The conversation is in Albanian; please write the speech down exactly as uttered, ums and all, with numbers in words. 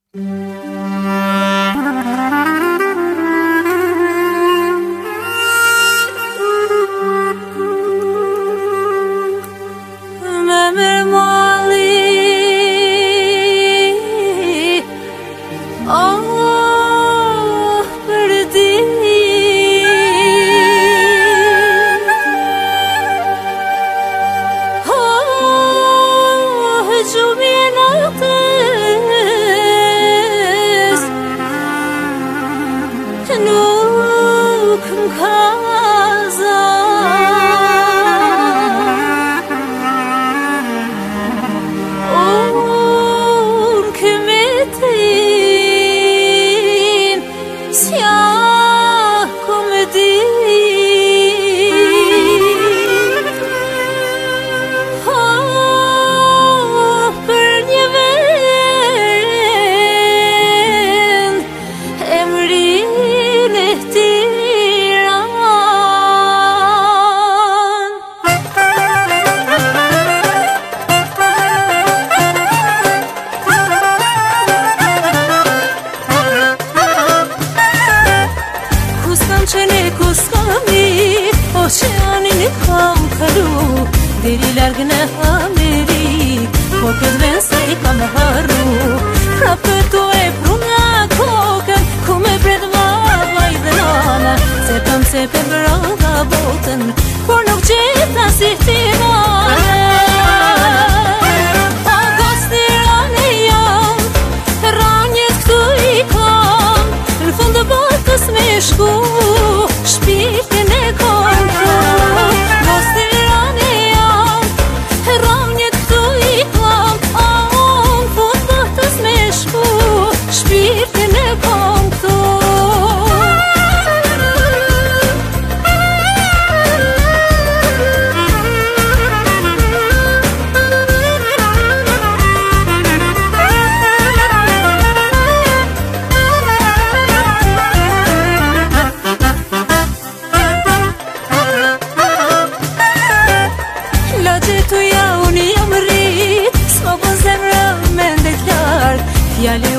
Deriler gine hameri Kokez ben say kam haru Rapet tu e pruna koken Kume predma vajdenana Sepam sepe brava boten Por nuk gjitha si tinane Agos tirane jam Ranjet këtu i kam Në fund të botës me shku Shpirtin e kom Agos tirane jam Ranjet këtu i kam Në fund të botës me shku Shpirtin e kom këtu Fjale